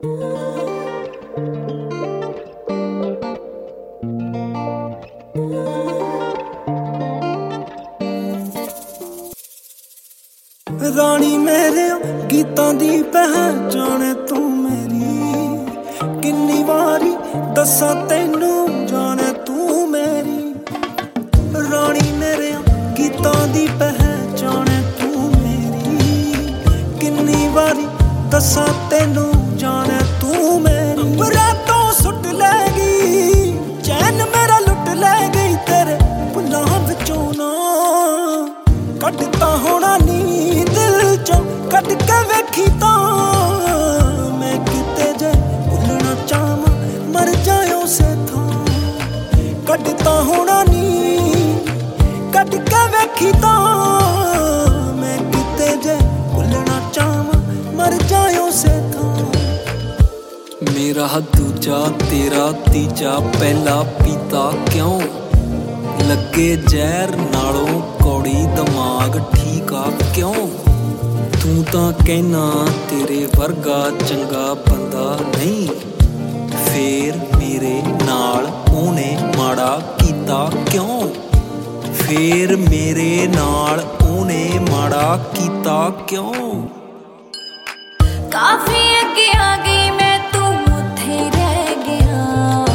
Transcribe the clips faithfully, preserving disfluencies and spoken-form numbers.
रानी मेरे गीतां दी पहचान तू मेरी, किन्नी वारी दस्सां तैनू जाने तू मेरी। रानी मेरे गीतां दी पहचान तू मेरी, किन्नी वारी दस्सां तैनू जाने तू मेरी। बरातों सुट ले गई चैन मेरा लुट ले गई, तेरे भुल्लां विचों ना कटता होना नी दिल चों, कट के वेखी तां मैं किते जे भुलना चाहवां मर जाऊं सेथों। कटता होना नी कट के वेखी तां मैं किते जे भुलना चाहवां मर जाऊं सेथों। मेरा दूजा तेरा तीजा पहला पीता क्यों, लगे जहर नालों कौड़ी दिमाग ठीक आ क्यों। तू तां कहना तेरे वर्गा चंगा बंदा नहीं, फेर मेरे नाल ओने माड़ा कीता क्यों। फेर मेरे नाल ओने माड़ा कीता क्यों। काफी अगे आ गई मैं तू उत्थे रह गया,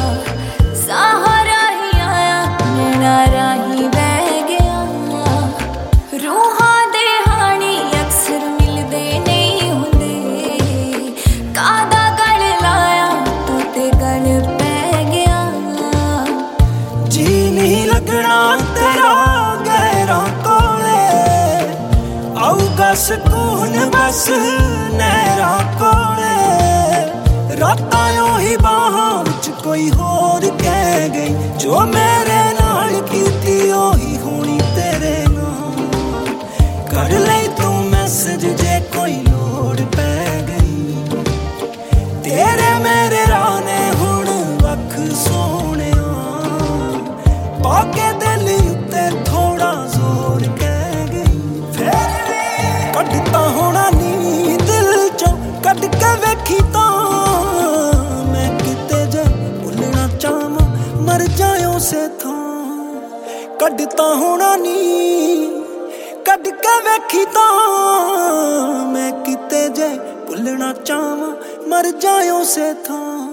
सहारा ही आया नैना राही बह गया। रूहां दे हानी अक्सर मिलदे नहीं हुंदे, कादा गल लाया तू ते गल पै गया। जी नहीं लगना तेरा गहरा कोले, आऊगा सुकून बस नहरा कोले। रातां ओही बाहां विच कोई होर कह गई, जो मेरे नाल कीती ओही होनी तेरे नाल। कर लई तू मैसेज जे कोई लोड़ पै गई, तेरे मेरे राह ने हुण वख सोहणिया। पाके दिल उत्ते थोड़ा जोर कह गई, फिर भी कटता होना नी दिल चों, कट के वेखी तां मैं किते जे भुलना चाहवां मर जाऊं सेथों। कटता होना नी कट के वेखी तां मैं किते जे भुलना चाहवां मर जाऊं सेथों।